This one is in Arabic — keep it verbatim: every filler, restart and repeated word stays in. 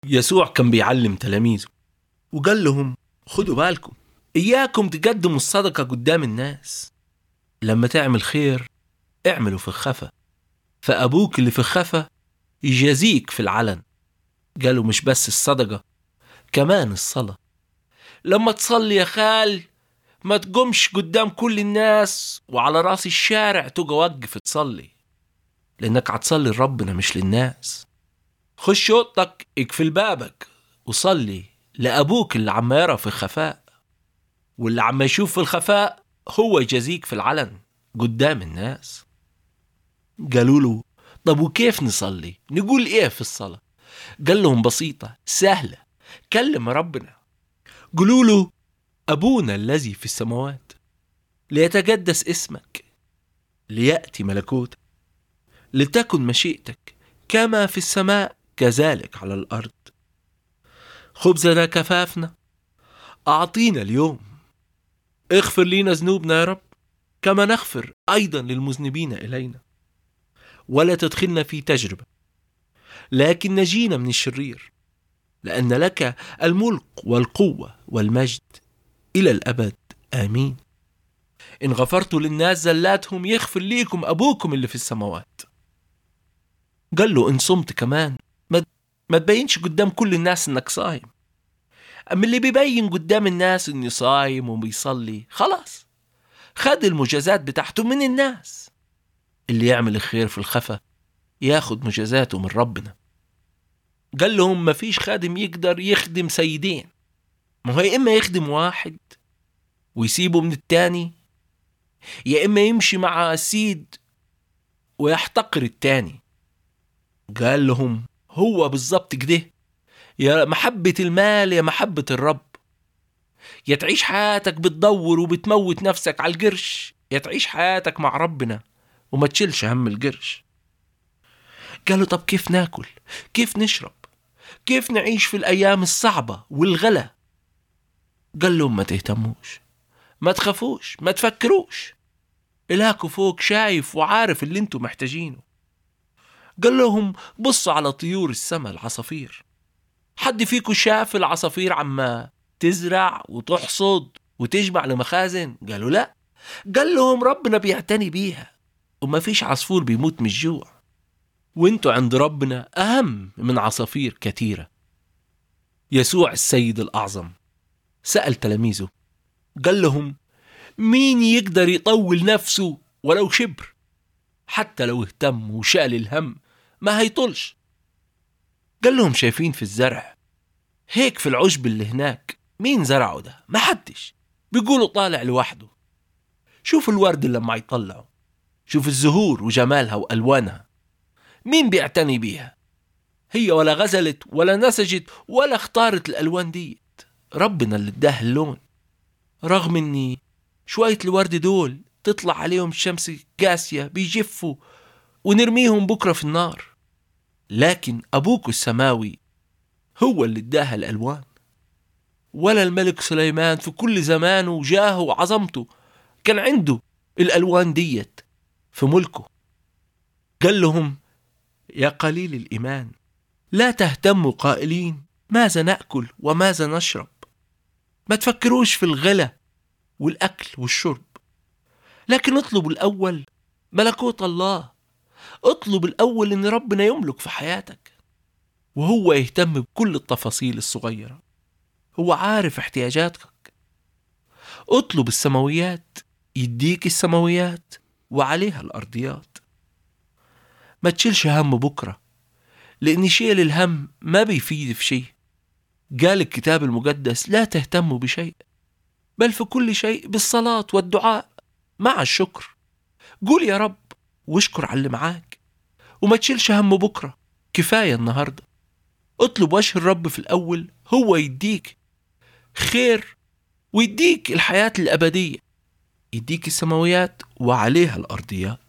يسوع كان بيعلم تلاميذه وقال لهم خدوا بالكم، إياكم تقدموا الصدقة قدام الناس. لما تعمل خير اعمله في الخفا، فأبوك اللي في الخفا يجازيك في العلن. قالوا مش بس الصدقة، كمان الصلاة. لما تصلي يا خال ما تقومش قدام كل الناس وعلى راس الشارع تبقى وقف تصلي، لأنك هتصلي لربنا مش للناس. خش اوضتك اقفل بابك وصلي لأبوك اللي عم يرى في الخفاء، واللي عم يشوف في الخفاء هو يجازيك في العلن قدام الناس. قالوا له طب وكيف نصلي؟ نقول ايه في الصلاة؟ قال لهم بسيطة سهلة، كلم ربنا، قولوا له أبونا الذي في السماوات ليتقدس اسمك، ليأتي ملكوتك، لتكن مشيئتك كما في السماء كذلك على الأرض. خبزنا كفافنا أعطينا اليوم، اغفر لنا ذنوبنا يا رب كما نغفر أيضا للمذنبين إلينا، ولا تدخلنا في تجربة لكن نجينا من الشرير، لأن لك الملك والقوة والمجد إلى الأبد آمين. إن غفرتوا للناس زلاتهم يغفر ليكم أبوكم اللي في السماوات. قال له إن صمت كمان ما تبينش قدام كل الناس إنك صايم، أما اللي بيبين قدام الناس إنه صايم وبيصلي خلاص خد المجازات بتاعته من الناس. اللي يعمل الخير في الخفا ياخد مجازاته من ربنا. قال لهم ما فيش خادم يقدر يخدم سيدين، ما هو يا إما يخدم واحد ويسيبه من التاني، يا إما يمشي مع السيد ويحتقر التاني. قال لهم هو بالضبط كده، يا محبة المال يا محبة الرب، يا تعيش حياتك بتدور وبتموت نفسك على القرش، يا تعيش حياتك مع ربنا وما تشيلش هم القرش. قالوا طب كيف ناكل؟ كيف نشرب؟ كيف نعيش في الأيام الصعبة والغلا؟ قال لهم ما تهتموش، ما تخافوش، ما تفكروش، إلهكوا فوق شايف وعارف اللي انتوا محتاجينه. قال لهم بصوا على طيور السماء العصافير، حد فيكم شاف العصافير عما تزرع وتحصد وتجمع لمخازن؟ قالوا لا. قال لهم ربنا بيعتني بيها وما فيش عصفور بيموت من الجوع، وانتوا عند ربنا أهم من عصافير كثيرة. يسوع السيد الأعظم سأل تلاميذه قال لهم مين يقدر يطول نفسه ولو شبر؟ حتى لو اهتم وشال الهم ما هيطولش. قال لهم شايفين في الزرع هيك في العشب اللي هناك، مين زرعه ده؟ ما حدش، بيقولوا طالع لوحده. شوف الورد لما يطلعوا، شوف الزهور وجمالها وألوانها، مين بيعتني بيها؟ هي ولا غزلت ولا نسجت ولا اختارت الألوان دي، ربنا اللي اداها اللون. رغم اني شوية الورد دول تطلع عليهم الشمس قاسية بيجفوا ونرميهم بكرة في النار، لكن أبوك السماوي هو اللي اداها الألوان. ولا الملك سليمان في كل زمانه وجاهه وعظمته كان عنده الألوان ديت في ملكه. قال لهم يا قليل الإيمان لا تهتموا قائلين ماذا نأكل وماذا نشرب. ما تفكروش في الغلا والأكل والشرب، لكن اطلبوا الأول ملكوت الله. اطلب الأول إن ربنا يملك في حياتك، وهو يهتم بكل التفاصيل الصغيرة، هو عارف احتياجاتك. اطلب السماويات يديك السماويات وعليها الأرضيات. ما تشيلش هم بكرة، لأن شيل الهم ما بيفيد في شيء. قال الكتاب المقدس لا تهتموا بشيء بل في كل شيء بالصلاة والدعاء مع الشكر. قول يا رب واشكر على اللي معاك، وما تشيلش هم بكرة، كفاية النهاردة. اطلب وجه الرب في الأول، هو يديك خير ويديك الحياة الأبدية، يديك السماويات وعليها الأرضيات.